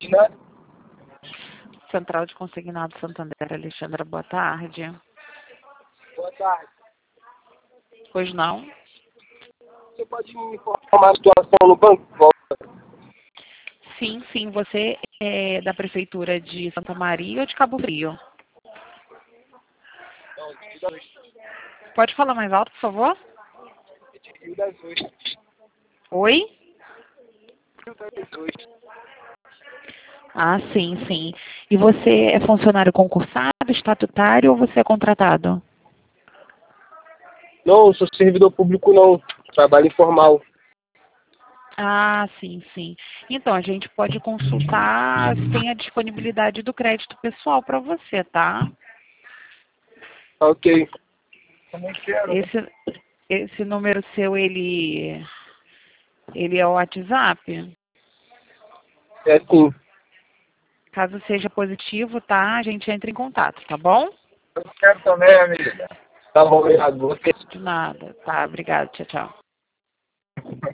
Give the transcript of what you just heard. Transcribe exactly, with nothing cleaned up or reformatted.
né? Central de Consignado Santander, Alexandra, boa tarde. Boa tarde. Pois não? Você pode me informar a situação no banco? Sim, sim. Você é da Prefeitura de Santa Maria ou de Cabo Frio? Não, de Rio das Ostras. Pode falar mais alto, por favor? De Rio das Ostras. Oi? Rio das Ostras. Ah, sim, sim. E você é funcionário concursado, estatutário ou você é contratado? Não, eu sou servidor público não. Trabalho informal. Ah, sim, sim. Então, a gente pode consultar se tem a disponibilidade do crédito pessoal para você, tá? Ok. Também quero. Esse, esse número seu, ele, ele é o WhatsApp? É sim. Caso seja positivo, tá? A gente entra em contato, tá bom? Eu quero também, amiga. Tá bom, obrigado. Você. De nada. Tá, obrigado. Tchau, tchau.